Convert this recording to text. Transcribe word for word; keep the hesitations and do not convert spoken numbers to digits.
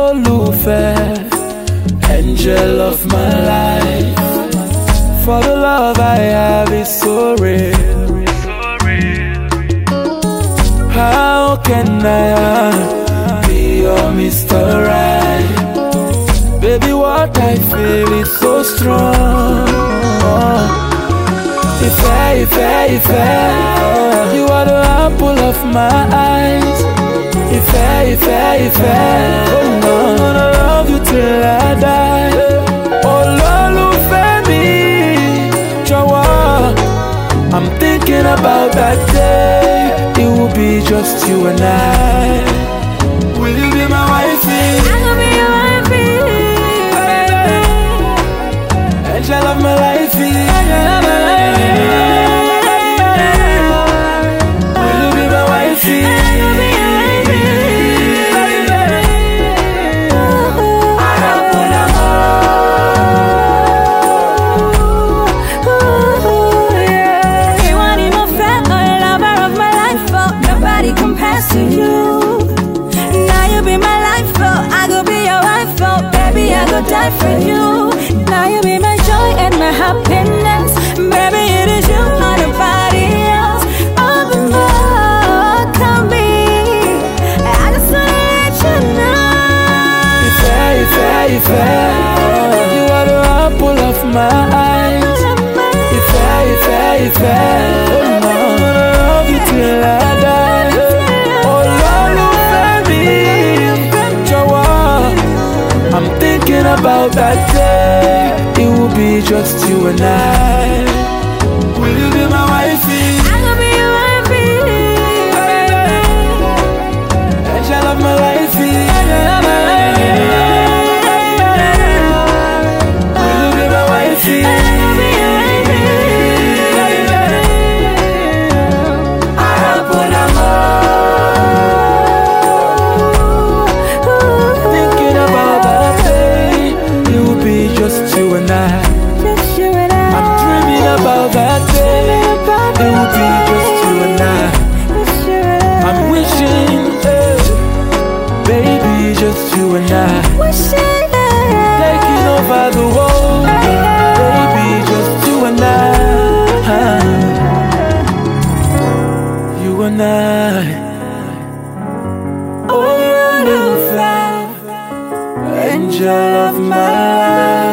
olólùfẹ́, angel of my life. For the love I have is so real. How can I be your Mister Right? Baby, what I feel is so strong. Ife, Ife, Ife, you are the apple of my eyes. Ife, Ife, Ife, oh no, I'm gonna love you till I die. Olólùfẹ́ mi, jọ̀wọ́, I'm thinking about that day. It will be just you and I. Will you be my wifey? I will be your wifey. Angel of my life. Angel of my life. Will you be my wifey? I will be your wifey. You want him a friend or a lover of my life, oh, nobody compares to you. Now you be my life, oh, I go be your wife, oh, baby, I go die for you. Now you be my joy and my happiness, baby, it is you, not nobody else. Oh, but more can be. I just wanna let you know. Ife, Ife, Ife, you are the apple of my eyes. Ife, Ife, Ife, oh no, I'm gonna love you till I die. Olólùfẹ́ mi, jọ̀wọ́, I'm thinking about that day. It will be just you and I. Will you be my wifey? I will be your wifey. Angel of my life. Angel of my life. Will you be my wifey? I will be your wifey. Thinking about that day. It will be just you and I. Just you and I. I'm dreaming about that day. It will be just you and I. Just you and I. I'm wishing, eh, baby, just you and I. Wishing Taking over the world, baby, just you and I. You and I. Olólùfẹ́, angel of my life.